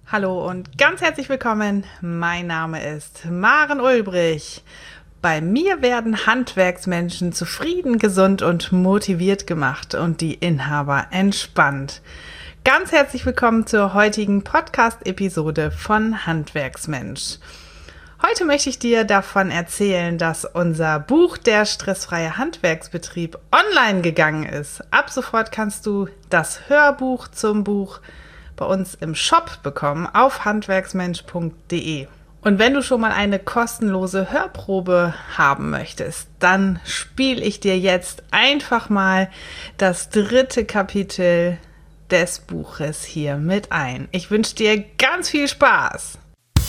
Hallo und ganz herzlich willkommen. Mein Name ist Maren Ulbrich. Bei mir werden Handwerksmenschen zufrieden, gesund und motiviert gemacht und die Inhaber entspannt. Ganz herzlich willkommen zur heutigen Podcast-Episode von Handwerksmensch. Heute möchte ich dir davon erzählen, dass unser Buch Der stressfreie Handwerksbetrieb online gegangen ist. Ab sofort kannst du das Hörbuch zum Buch bei uns im Shop bekommen auf handwerksmensch.de. Und wenn du schon mal eine kostenlose Hörprobe haben möchtest, dann spiele ich dir jetzt einfach mal das 3. Kapitel des Buches hier mit ein. Ich wünsche dir ganz viel Spaß!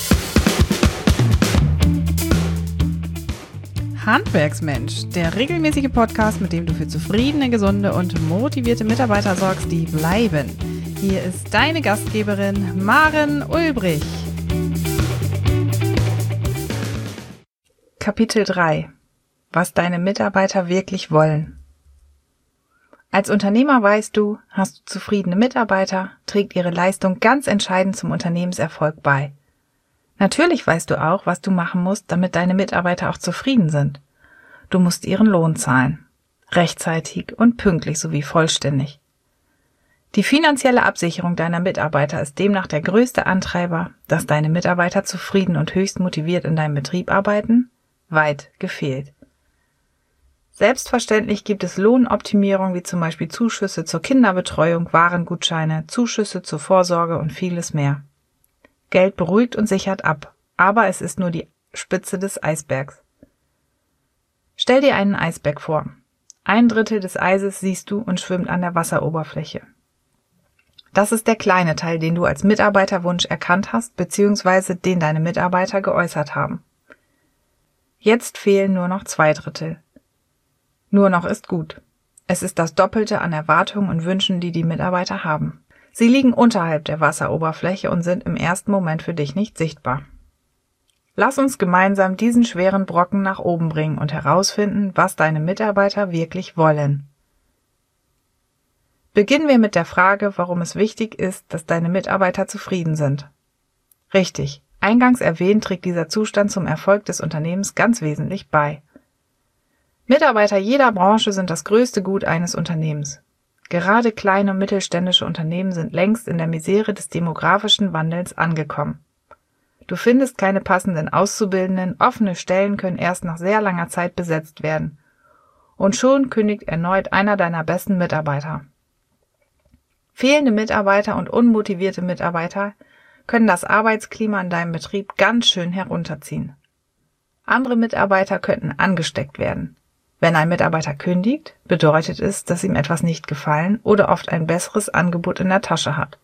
Handwerksmensch, der regelmäßige Podcast, mit dem du für zufriedene, gesunde und motivierte Mitarbeiter sorgst, die bleiben. Hier ist deine Gastgeberin Maren Ulbrich. Kapitel 3: Was deine Mitarbeiter wirklich wollen. Als Unternehmer weißt du, hast du zufriedene Mitarbeiter, trägt ihre Leistung ganz entscheidend zum Unternehmenserfolg bei. Natürlich weißt du auch, was du machen musst, damit deine Mitarbeiter auch zufrieden sind. Du musst ihren Lohn zahlen. Rechtzeitig und pünktlich sowie vollständig. Die finanzielle Absicherung deiner Mitarbeiter ist demnach der größte Antreiber, dass deine Mitarbeiter zufrieden und höchst motiviert in deinem Betrieb arbeiten? Weit gefehlt. Selbstverständlich gibt es Lohnoptimierung wie zum Beispiel Zuschüsse zur Kinderbetreuung, Warengutscheine, Zuschüsse zur Vorsorge und vieles mehr. Geld beruhigt und sichert ab, aber es ist nur die Spitze des Eisbergs. Stell dir einen Eisberg vor. 1/3 des Eises siehst du und schwimmt an der Wasseroberfläche. Das ist der kleine Teil, den du als Mitarbeiterwunsch erkannt hast, bzw. den deine Mitarbeiter geäußert haben. Jetzt fehlen nur noch 2/3. Nur noch ist gut. Es ist das Doppelte an Erwartungen und Wünschen, die die Mitarbeiter haben. Sie liegen unterhalb der Wasseroberfläche und sind im ersten Moment für dich nicht sichtbar. Lass uns gemeinsam diesen schweren Brocken nach oben bringen und herausfinden, was deine Mitarbeiter wirklich wollen. Beginnen wir mit der Frage, warum es wichtig ist, dass deine Mitarbeiter zufrieden sind. Richtig, eingangs erwähnt trägt dieser Zustand zum Erfolg des Unternehmens ganz wesentlich bei. Mitarbeiter jeder Branche sind das größte Gut eines Unternehmens. Gerade kleine und mittelständische Unternehmen sind längst in der Misere des demografischen Wandels angekommen. Du findest keine passenden Auszubildenden, offene Stellen können erst nach sehr langer Zeit besetzt werden. Und schon kündigt erneut einer deiner besten Mitarbeiter. Fehlende Mitarbeiter und unmotivierte Mitarbeiter können das Arbeitsklima in deinem Betrieb ganz schön herunterziehen. Andere Mitarbeiter könnten angesteckt werden. Wenn ein Mitarbeiter kündigt, bedeutet es, dass ihm etwas nicht gefallen oder oft ein besseres Angebot in der Tasche hat.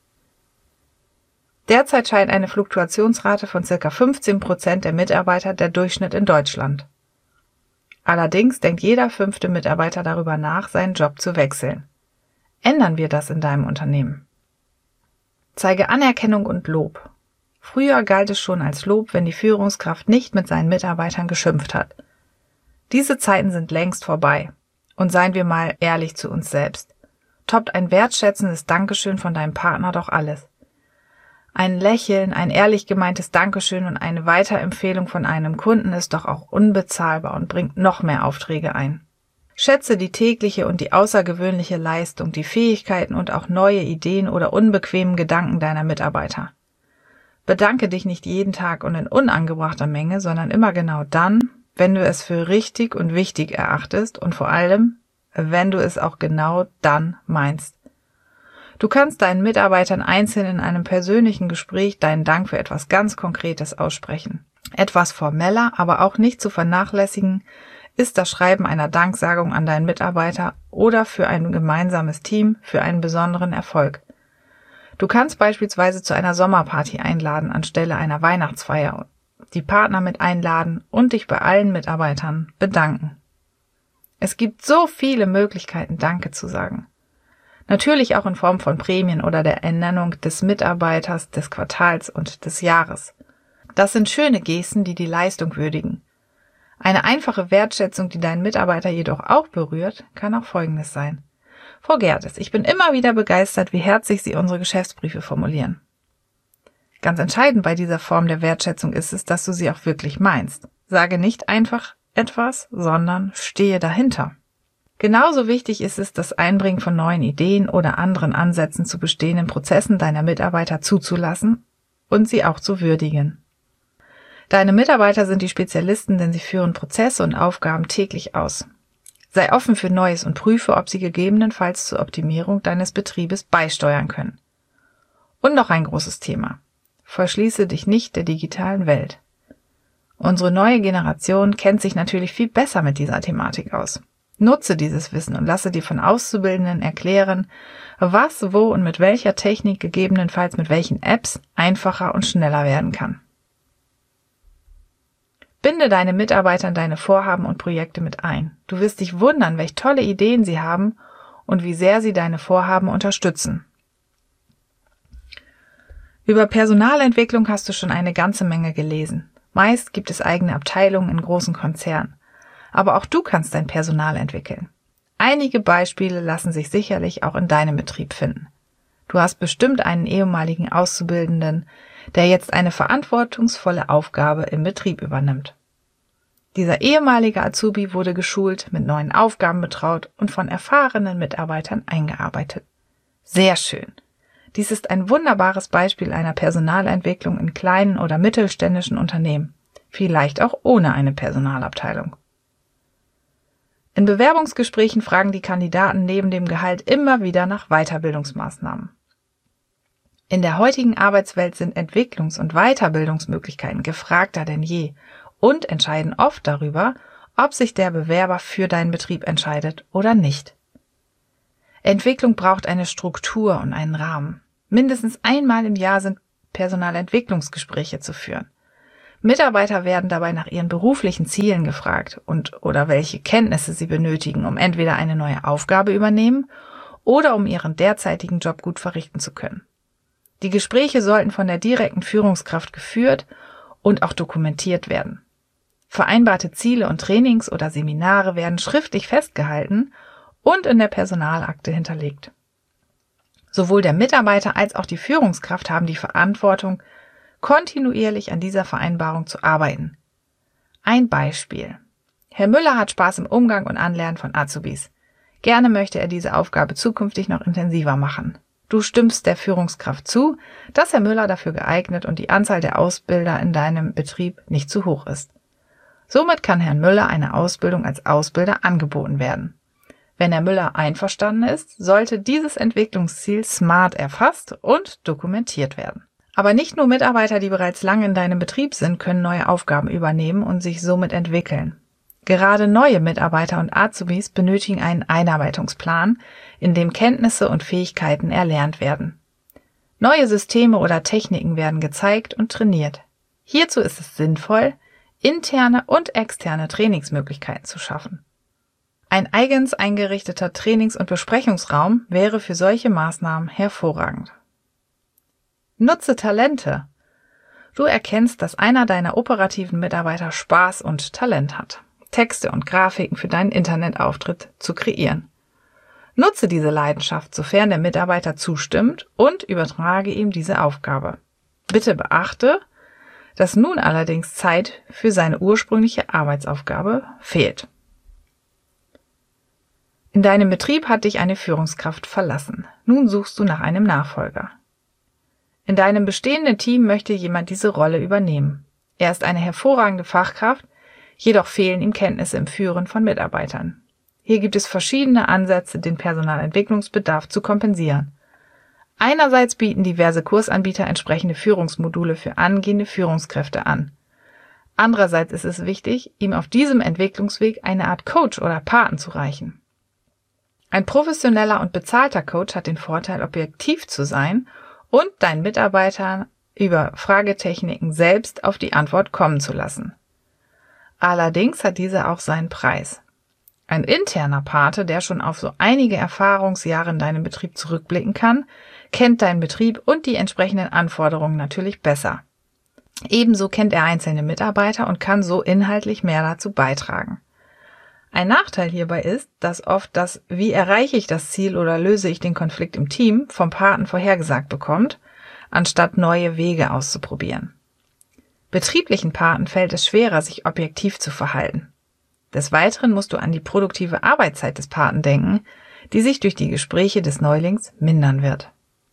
Derzeit scheint eine Fluktuationsrate von ca. 15% der Mitarbeiter der Durchschnitt in Deutschland. Allerdings denkt jeder 5. Mitarbeiter darüber nach, seinen Job zu wechseln. Ändern wir das in deinem Unternehmen. Zeige Anerkennung und Lob. Früher galt es schon als Lob, wenn die Führungskraft nicht mit seinen Mitarbeitern geschimpft hat. Diese Zeiten sind längst vorbei. Und seien wir mal ehrlich zu uns selbst. Toppt ein wertschätzendes Dankeschön von deinem Partner doch alles. Ein Lächeln, ein ehrlich gemeintes Dankeschön und eine Weiterempfehlung von einem Kunden ist doch auch unbezahlbar und bringt noch mehr Aufträge ein. Schätze die tägliche und die außergewöhnliche Leistung, die Fähigkeiten und auch neue Ideen oder unbequemen Gedanken deiner Mitarbeiter. Bedanke dich nicht jeden Tag und in unangebrachter Menge, sondern immer genau dann, wenn du es für richtig und wichtig erachtest und vor allem, wenn du es auch genau dann meinst. Du kannst deinen Mitarbeitern einzeln in einem persönlichen Gespräch deinen Dank für etwas ganz Konkretes aussprechen. Etwas formeller, aber auch nicht zu vernachlässigen, ist das Schreiben einer Danksagung an deinen Mitarbeiter oder für ein gemeinsames Team für einen besonderen Erfolg. Du kannst beispielsweise zu einer Sommerparty einladen anstelle einer Weihnachtsfeier, die Partner mit einladen und dich bei allen Mitarbeitern bedanken. Es gibt so viele Möglichkeiten, Danke zu sagen. Natürlich auch in Form von Prämien oder der Ernennung des Mitarbeiters des Quartals und des Jahres. Das sind schöne Gesten, die die Leistung würdigen. Eine einfache Wertschätzung, die deinen Mitarbeiter jedoch auch berührt, kann auch Folgendes sein. Frau Gerdes, ich bin immer wieder begeistert, wie herzlich Sie unsere Geschäftsbriefe formulieren. Ganz entscheidend bei dieser Form der Wertschätzung ist es, dass du sie auch wirklich meinst. Sage nicht einfach etwas, sondern stehe dahinter. Genauso wichtig ist es, das Einbringen von neuen Ideen oder anderen Ansätzen zu bestehenden Prozessen deiner Mitarbeiter zuzulassen und sie auch zu würdigen. Deine Mitarbeiter sind die Spezialisten, denn sie führen Prozesse und Aufgaben täglich aus. Sei offen für Neues und prüfe, ob sie gegebenenfalls zur Optimierung deines Betriebes beisteuern können. Und noch ein großes Thema. Verschließe dich nicht der digitalen Welt. Unsere neue Generation kennt sich natürlich viel besser mit dieser Thematik aus. Nutze dieses Wissen und lasse dir von Auszubildenden erklären, was, wo und mit welcher Technik, gegebenenfalls mit welchen Apps, einfacher und schneller werden kann. Binde deine Mitarbeiter in deine Vorhaben und Projekte mit ein. Du wirst dich wundern, welche tolle Ideen sie haben und wie sehr sie deine Vorhaben unterstützen. Über Personalentwicklung hast du schon eine ganze Menge gelesen. Meist gibt es eigene Abteilungen in großen Konzernen. Aber auch du kannst dein Personal entwickeln. Einige Beispiele lassen sich sicherlich auch in deinem Betrieb finden. Du hast bestimmt einen ehemaligen Auszubildenden, der jetzt eine verantwortungsvolle Aufgabe im Betrieb übernimmt. Dieser ehemalige Azubi wurde geschult, mit neuen Aufgaben betraut und von erfahrenen Mitarbeitern eingearbeitet. Sehr schön. Dies ist ein wunderbares Beispiel einer Personalentwicklung in kleinen oder mittelständischen Unternehmen, vielleicht auch ohne eine Personalabteilung. In Bewerbungsgesprächen fragen die Kandidaten neben dem Gehalt immer wieder nach Weiterbildungsmaßnahmen. In der heutigen Arbeitswelt sind Entwicklungs- und Weiterbildungsmöglichkeiten gefragter denn je und entscheiden oft darüber, ob sich der Bewerber für deinen Betrieb entscheidet oder nicht. Entwicklung braucht eine Struktur und einen Rahmen. Mindestens einmal im Jahr sind Personalentwicklungsgespräche zu führen. Mitarbeiter werden dabei nach ihren beruflichen Zielen gefragt oder welche Kenntnisse sie benötigen, um entweder eine neue Aufgabe übernehmen oder um ihren derzeitigen Job gut verrichten zu können. Die Gespräche sollten von der direkten Führungskraft geführt und auch dokumentiert werden. Vereinbarte Ziele und Trainings oder Seminare werden schriftlich festgehalten und in der Personalakte hinterlegt. Sowohl der Mitarbeiter als auch die Führungskraft haben die Verantwortung, kontinuierlich an dieser Vereinbarung zu arbeiten. Ein Beispiel. Herr Müller hat Spaß im Umgang und Anlernen von Azubis. Gerne möchte er diese Aufgabe zukünftig noch intensiver machen. Du stimmst der Führungskraft zu, dass Herr Müller dafür geeignet und die Anzahl der Ausbilder in deinem Betrieb nicht zu hoch ist. Somit kann Herrn Müller eine Ausbildung als Ausbilder angeboten werden. Wenn Herr Müller einverstanden ist, sollte dieses Entwicklungsziel smart erfasst und dokumentiert werden. Aber nicht nur Mitarbeiter, die bereits lange in deinem Betrieb sind, können neue Aufgaben übernehmen und sich somit entwickeln. Gerade neue Mitarbeiter und Azubis benötigen einen Einarbeitungsplan, in dem Kenntnisse und Fähigkeiten erlernt werden. Neue Systeme oder Techniken werden gezeigt und trainiert. Hierzu ist es sinnvoll, interne und externe Trainingsmöglichkeiten zu schaffen. Ein eigens eingerichteter Trainings- und Besprechungsraum wäre für solche Maßnahmen hervorragend. Nutze Talente. Du erkennst, dass einer deiner operativen Mitarbeiter Spaß und Talent hat, Texte und Grafiken für deinen Internetauftritt zu kreieren. Nutze diese Leidenschaft, sofern der Mitarbeiter zustimmt, und übertrage ihm diese Aufgabe. Bitte beachte, dass nun allerdings Zeit für seine ursprüngliche Arbeitsaufgabe fehlt. In deinem Betrieb hat dich eine Führungskraft verlassen. Nun suchst du nach einem Nachfolger. In deinem bestehenden Team möchte jemand diese Rolle übernehmen. Er ist eine hervorragende Fachkraft, jedoch fehlen ihm Kenntnisse im Führen von Mitarbeitern. Hier gibt es verschiedene Ansätze, den Personalentwicklungsbedarf zu kompensieren. Einerseits bieten diverse Kursanbieter entsprechende Führungsmodule für angehende Führungskräfte an. Andererseits ist es wichtig, ihm auf diesem Entwicklungsweg eine Art Coach oder Paten zu reichen. Ein professioneller und bezahlter Coach hat den Vorteil, objektiv zu sein und deinen Mitarbeitern über Fragetechniken selbst auf die Antwort kommen zu lassen. Allerdings hat diese auch seinen Preis. Ein interner Pate, der schon auf so einige Erfahrungsjahre in deinem Betrieb zurückblicken kann, kennt deinen Betrieb und die entsprechenden Anforderungen natürlich besser. Ebenso kennt er einzelne Mitarbeiter und kann so inhaltlich mehr dazu beitragen. Ein Nachteil hierbei ist, dass oft das „Wie erreiche ich das Ziel oder löse ich den Konflikt im Team“ vom Paten vorhergesagt bekommt, anstatt neue Wege auszuprobieren. Betrieblichen Paten fällt es schwerer, sich objektiv zu verhalten. Des Weiteren musst du an die produktive Arbeitszeit des Paten denken, die sich durch die Gespräche des Neulings mindern wird.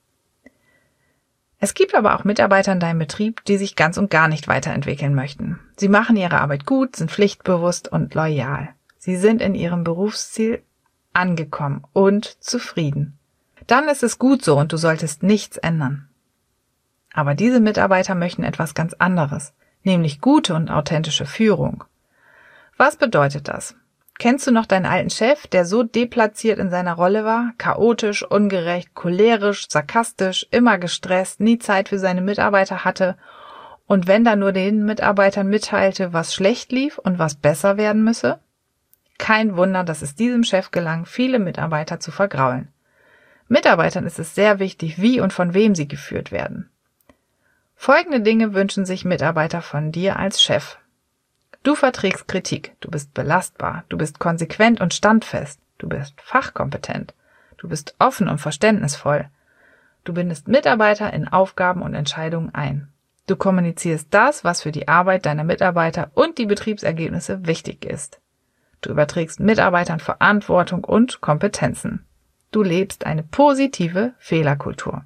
Es gibt aber auch Mitarbeiter in deinem Betrieb, die sich ganz und gar nicht weiterentwickeln möchten. Sie machen ihre Arbeit gut, sind pflichtbewusst und loyal. Sie sind in ihrem Berufsziel angekommen und zufrieden. Dann ist es gut so und du solltest nichts ändern. Aber diese Mitarbeiter möchten etwas ganz anderes, nämlich gute und authentische Führung. Was bedeutet das? Kennst du noch deinen alten Chef, der so deplatziert in seiner Rolle war, chaotisch, ungerecht, cholerisch, sarkastisch, immer gestresst, nie Zeit für seine Mitarbeiter hatte und wenn da nur den Mitarbeitern mitteilte, was schlecht lief und was besser werden müsse? Kein Wunder, dass es diesem Chef gelang, viele Mitarbeiter zu vergraulen. Mitarbeitern ist es sehr wichtig, wie und von wem sie geführt werden. Folgende Dinge wünschen sich Mitarbeiter von dir als Chef. Du verträgst Kritik, du bist belastbar, du bist konsequent und standfest, du bist fachkompetent, du bist offen und verständnisvoll, du bindest Mitarbeiter in Aufgaben und Entscheidungen ein. Du kommunizierst das, was für die Arbeit deiner Mitarbeiter und die Betriebsergebnisse wichtig ist. Du überträgst Mitarbeitern Verantwortung und Kompetenzen. Du lebst eine positive Fehlerkultur.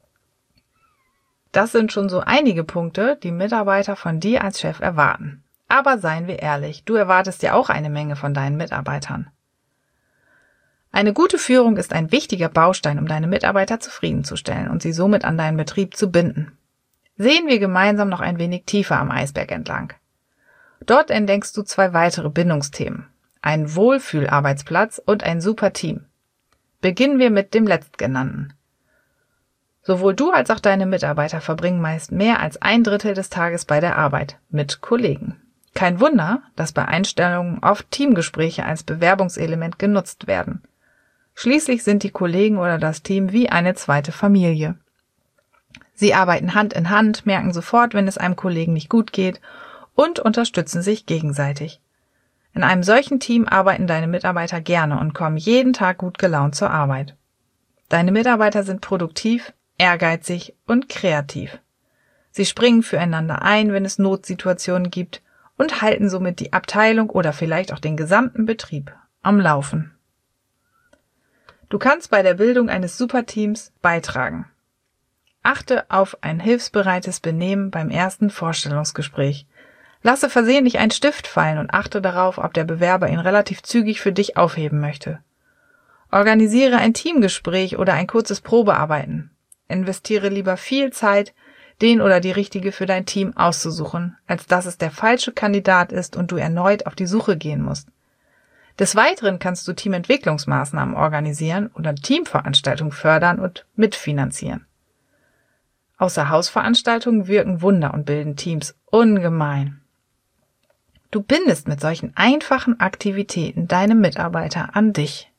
Das sind schon so einige Punkte, die Mitarbeiter von dir als Chef erwarten. Aber seien wir ehrlich, du erwartest ja auch eine Menge von deinen Mitarbeitern. Eine gute Führung ist ein wichtiger Baustein, um deine Mitarbeiter zufriedenzustellen und sie somit an deinen Betrieb zu binden. Sehen wir gemeinsam noch ein wenig tiefer am Eisberg entlang. Dort entdeckst du 2 weitere Bindungsthemen, einen Wohlfühlarbeitsplatz und ein super Team. Beginnen wir mit dem letztgenannten. Sowohl du als auch deine Mitarbeiter verbringen meist mehr als 1/3 des Tages bei der Arbeit mit Kollegen. Kein Wunder, dass bei Einstellungen oft Teamgespräche als Bewerbungselement genutzt werden. Schließlich sind die Kollegen oder das Team wie eine zweite Familie. Sie arbeiten Hand in Hand, merken sofort, wenn es einem Kollegen nicht gut geht und unterstützen sich gegenseitig. In einem solchen Team arbeiten deine Mitarbeiter gerne und kommen jeden Tag gut gelaunt zur Arbeit. Deine Mitarbeiter sind produktiv, ehrgeizig und kreativ. Sie springen füreinander ein, wenn es Notsituationen gibt und halten somit die Abteilung oder vielleicht auch den gesamten Betrieb am Laufen. Du kannst bei der Bildung eines Superteams beitragen. Achte auf ein hilfsbereites Benehmen beim ersten Vorstellungsgespräch. Lasse versehentlich einen Stift fallen und achte darauf, ob der Bewerber ihn relativ zügig für dich aufheben möchte. Organisiere ein Teamgespräch oder ein kurzes Probearbeiten. Investiere lieber viel Zeit, den oder die Richtige für dein Team auszusuchen, als dass es der falsche Kandidat ist und du erneut auf die Suche gehen musst. Des Weiteren kannst du Teamentwicklungsmaßnahmen organisieren oder Teamveranstaltungen fördern und mitfinanzieren. Außerhausveranstaltungen wirken Wunder und bilden Teams ungemein. Du bindest mit solchen einfachen Aktivitäten deine Mitarbeiter an dich.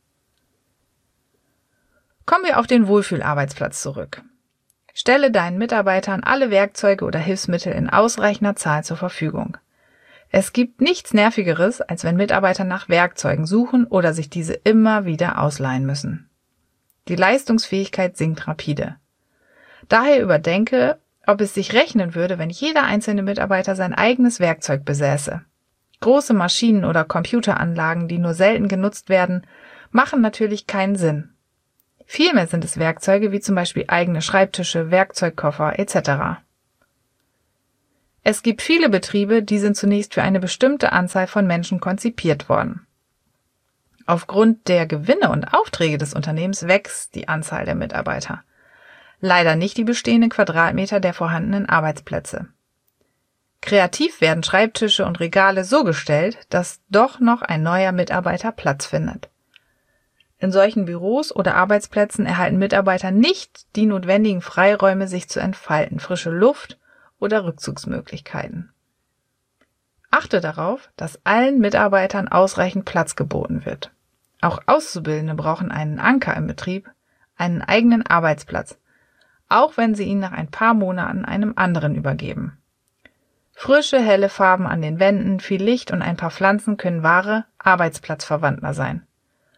Kommen wir auf den Wohlfühlarbeitsplatz zurück. Stelle deinen Mitarbeitern alle Werkzeuge oder Hilfsmittel in ausreichender Zahl zur Verfügung. Es gibt nichts Nervigeres, als wenn Mitarbeiter nach Werkzeugen suchen oder sich diese immer wieder ausleihen müssen. Die Leistungsfähigkeit sinkt rapide. Daher überdenke, ob es sich rechnen würde, wenn jeder einzelne Mitarbeiter sein eigenes Werkzeug besäße. Große Maschinen oder Computeranlagen, die nur selten genutzt werden, machen natürlich keinen Sinn. Vielmehr sind es Werkzeuge wie zum Beispiel eigene Schreibtische, Werkzeugkoffer etc. Es gibt viele Betriebe, die sind zunächst für eine bestimmte Anzahl von Menschen konzipiert worden. Aufgrund der Gewinne und Aufträge des Unternehmens wächst die Anzahl der Mitarbeiter. Leider nicht die bestehenden Quadratmeter der vorhandenen Arbeitsplätze. Kreativ werden Schreibtische und Regale so gestellt, dass doch noch ein neuer Mitarbeiter Platz findet. In solchen Büros oder Arbeitsplätzen erhalten Mitarbeiter nicht die notwendigen Freiräume, sich zu entfalten, frische Luft oder Rückzugsmöglichkeiten. Achte darauf, dass allen Mitarbeitern ausreichend Platz geboten wird. Auch Auszubildende brauchen einen Anker im Betrieb, einen eigenen Arbeitsplatz, auch wenn sie ihn nach ein paar Monaten einem anderen übergeben. Frische, helle Farben an den Wänden, viel Licht und ein paar Pflanzen können wahre Arbeitsplatzverwandler sein.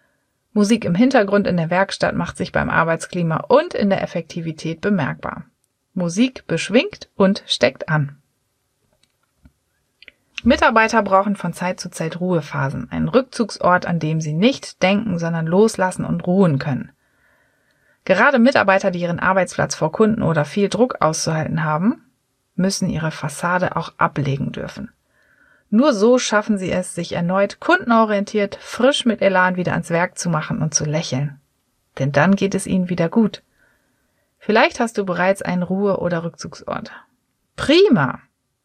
Musik im Hintergrund in der Werkstatt macht sich beim Arbeitsklima und in der Effektivität bemerkbar. Musik beschwingt und steckt an. Mitarbeiter brauchen von Zeit zu Zeit Ruhephasen, einen Rückzugsort, an dem sie nicht denken, sondern loslassen und ruhen können. Gerade Mitarbeiter, die ihren Arbeitsplatz vor Kunden oder viel Druck auszuhalten haben, müssen ihre Fassade auch ablegen dürfen. Nur so schaffen sie es, sich erneut kundenorientiert, frisch mit Elan wieder ans Werk zu machen und zu lächeln. Denn dann geht es ihnen wieder gut. Vielleicht hast du bereits einen Ruhe- oder Rückzugsort. Prima!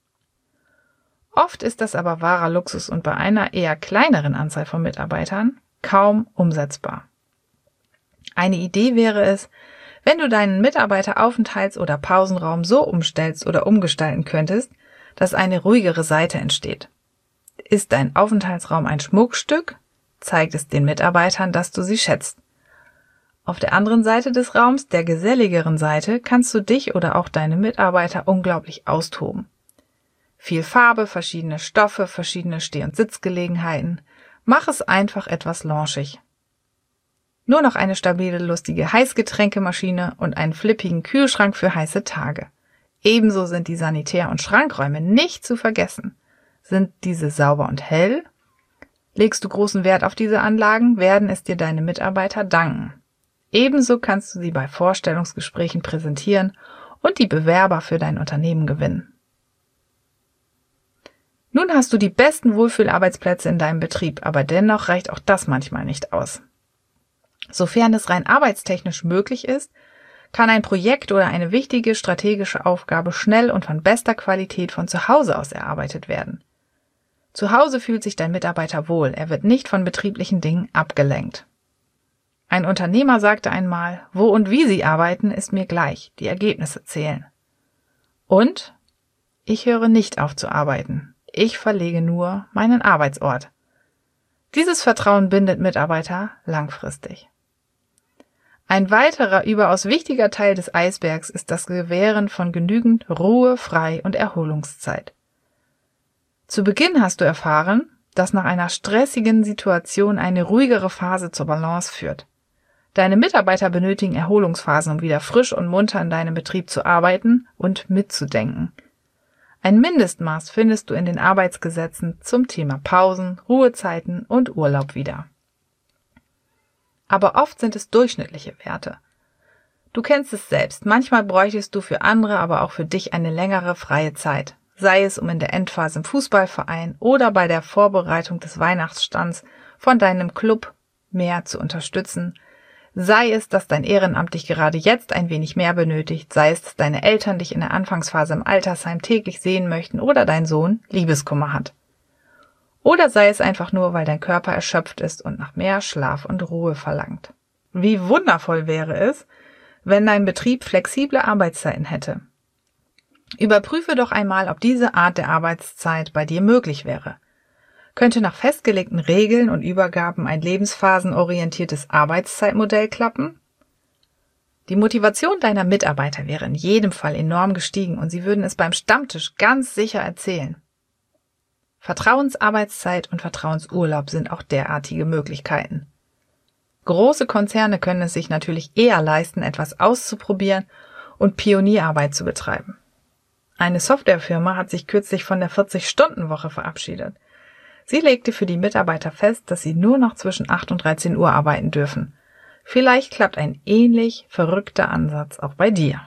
Oft ist das aber wahrer Luxus und bei einer eher kleineren Anzahl von Mitarbeitern kaum umsetzbar. Eine Idee wäre es, wenn du deinen Mitarbeiteraufenthalts- oder Pausenraum so umstellst oder umgestalten könntest, dass eine ruhigere Seite entsteht. Ist dein Aufenthaltsraum ein Schmuckstück, zeigt es den Mitarbeitern, dass du sie schätzt. Auf der anderen Seite des Raums, der geselligeren Seite, kannst du dich oder auch deine Mitarbeiter unglaublich austoben. Viel Farbe, verschiedene Stoffe, verschiedene Steh- und Sitzgelegenheiten. Mach es einfach etwas launchig. Nur noch eine stabile, lustige Heißgetränkemaschine und einen flippigen Kühlschrank für heiße Tage. Ebenso sind die Sanitär- und Schrankräume nicht zu vergessen. Sind diese sauber und hell? Legst du großen Wert auf diese Anlagen, werden es dir deine Mitarbeiter danken. Ebenso kannst du sie bei Vorstellungsgesprächen präsentieren und die Bewerber für dein Unternehmen gewinnen. Nun hast du die besten Wohlfühlarbeitsplätze in deinem Betrieb, aber dennoch reicht auch das manchmal nicht aus. Sofern es rein arbeitstechnisch möglich ist, kann ein Projekt oder eine wichtige strategische Aufgabe schnell und von bester Qualität von zu Hause aus erarbeitet werden. Zu Hause fühlt sich dein Mitarbeiter wohl, er wird nicht von betrieblichen Dingen abgelenkt. Ein Unternehmer sagte einmal, wo und wie Sie arbeiten, ist mir gleich, die Ergebnisse zählen. Und ich höre nicht auf zu arbeiten. Ich verlege nur meinen Arbeitsort. Dieses Vertrauen bindet Mitarbeiter langfristig. Ein weiterer überaus wichtiger Teil des Eisbergs ist das Gewähren von genügend Ruhe-, Frei- und Erholungszeit. Zu Beginn hast du erfahren, dass nach einer stressigen Situation eine ruhigere Phase zur Balance führt. Deine Mitarbeiter benötigen Erholungsphasen, um wieder frisch und munter in deinem Betrieb zu arbeiten und mitzudenken. Ein Mindestmaß findest du in den Arbeitsgesetzen zum Thema Pausen, Ruhezeiten und Urlaub wieder. Aber oft sind es durchschnittliche Werte. Du kennst es selbst, manchmal bräuchtest du für andere, aber auch für dich eine längere freie Zeit. Sei es, um in der Endphase im Fußballverein oder bei der Vorbereitung des Weihnachtsstands von deinem Club mehr zu unterstützen. Sei es, dass dein Ehrenamt dich gerade jetzt ein wenig mehr benötigt, sei es, dass deine Eltern dich in der Anfangsphase im Altersheim täglich sehen möchten oder dein Sohn Liebeskummer hat. Oder sei es einfach nur, weil dein Körper erschöpft ist und nach mehr Schlaf und Ruhe verlangt. Wie wundervoll wäre es, wenn dein Betrieb flexible Arbeitszeiten hätte. Überprüfe doch einmal, ob diese Art der Arbeitszeit bei dir möglich wäre. Könnte nach festgelegten Regeln und Übergaben ein lebensphasenorientiertes Arbeitszeitmodell klappen? Die Motivation deiner Mitarbeiter wäre in jedem Fall enorm gestiegen und sie würden es beim Stammtisch ganz sicher erzählen. Vertrauensarbeitszeit und Vertrauensurlaub sind auch derartige Möglichkeiten. Große Konzerne können es sich natürlich eher leisten, etwas auszuprobieren und Pionierarbeit zu betreiben. Eine Softwarefirma hat sich kürzlich von der 40-Stunden-Woche verabschiedet. Sie legte für die Mitarbeiter fest, dass sie nur noch zwischen 8 und 13 Uhr arbeiten dürfen. Vielleicht klappt ein ähnlich verrückter Ansatz auch bei dir.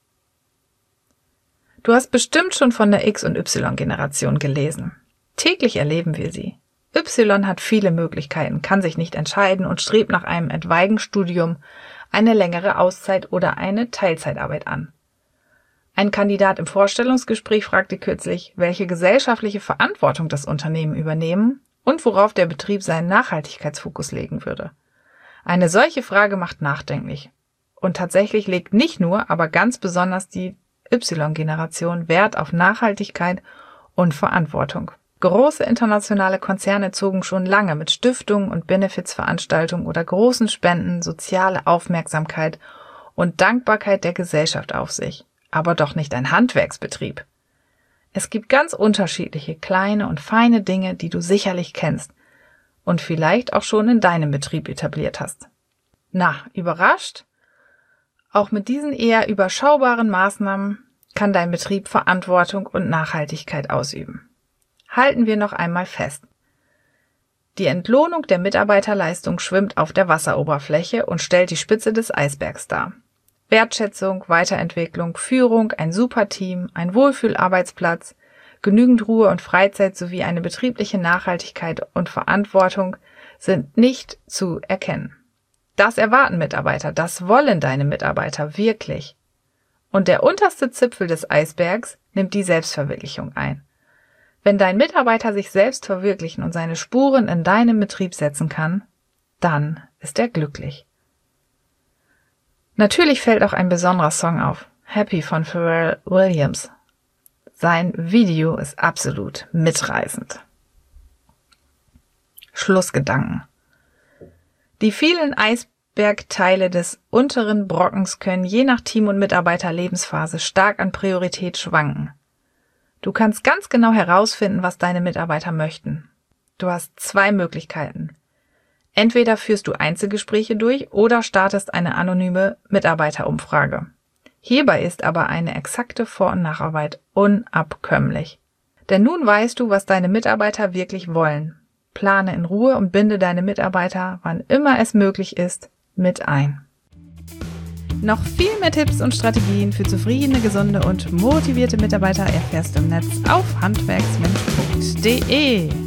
Du hast bestimmt schon von der X- und Y-Generation gelesen. Täglich erleben wir sie. Y hat viele Möglichkeiten, kann sich nicht entscheiden und strebt nach einem etwaigen Studium, eine längere Auszeit oder eine Teilzeitarbeit an. Ein Kandidat im Vorstellungsgespräch fragte kürzlich, welche gesellschaftliche Verantwortung das Unternehmen übernehmen und worauf der Betrieb seinen Nachhaltigkeitsfokus legen würde. Eine solche Frage macht nachdenklich. Und tatsächlich legt nicht nur, aber ganz besonders die Y-Generation Wert auf Nachhaltigkeit und Verantwortung. Große internationale Konzerne zogen schon lange mit Stiftungen und Benefizveranstaltungen oder großen Spenden soziale Aufmerksamkeit und Dankbarkeit der Gesellschaft auf sich. Aber doch nicht ein Handwerksbetrieb. Es gibt ganz unterschiedliche kleine und feine Dinge, die du sicherlich kennst und vielleicht auch schon in deinem Betrieb etabliert hast. Na, überrascht? Auch mit diesen eher überschaubaren Maßnahmen kann dein Betrieb Verantwortung und Nachhaltigkeit ausüben. Halten wir noch einmal fest. Die Entlohnung der Mitarbeiterleistung schwimmt auf der Wasseroberfläche und stellt die Spitze des Eisbergs dar. Wertschätzung, Weiterentwicklung, Führung, ein Superteam, ein Wohlfühlarbeitsplatz, genügend Ruhe und Freizeit sowie eine betriebliche Nachhaltigkeit und Verantwortung sind nicht zu erkennen. Das erwarten Mitarbeiter, das wollen deine Mitarbeiter wirklich. Und der unterste Zipfel des Eisbergs nimmt die Selbstverwirklichung ein. Wenn dein Mitarbeiter sich selbst verwirklichen und seine Spuren in deinem Betrieb setzen kann, dann ist er glücklich. Natürlich fällt auch ein besonderer Song auf, Happy von Pharrell Williams. Sein Video ist absolut mitreißend. Schlussgedanken. Die vielen Eisbergteile des unteren Brockens können je nach Team- und Mitarbeiterlebensphase stark an Priorität schwanken. Du kannst ganz genau herausfinden, was deine Mitarbeiter möchten. Du hast 2 Möglichkeiten. Entweder führst du Einzelgespräche durch oder startest eine anonyme Mitarbeiterumfrage. Hierbei ist aber eine exakte Vor- und Nacharbeit unabkömmlich. Denn nun weißt du, was deine Mitarbeiter wirklich wollen. Plane in Ruhe und binde deine Mitarbeiter, wann immer es möglich ist, mit ein. Noch viel mehr Tipps und Strategien für zufriedene, gesunde und motivierte Mitarbeiter erfährst du im Netz auf handwerksmensch.de.